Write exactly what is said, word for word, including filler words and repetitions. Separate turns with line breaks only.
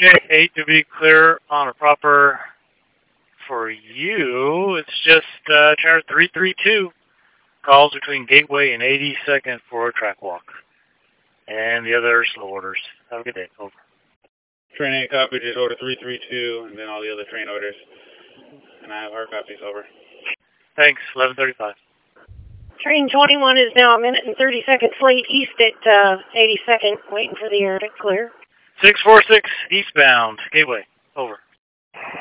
Okay, eight to be clear on a proper for you. It's just uh, Trainer three three two. Calls between Gateway and eighty-second for a track walk. And the other slow orders. Have a good day. Over.
Train eight copy, just order three three two, and then all the other train orders. And I have our copies. Over.
Thanks. eleven thirty-five.
Train twenty-one is now a minute and thirty seconds late east at uh, eighty-second, waiting for the air to clear.
six four six eastbound, Gateway. Over.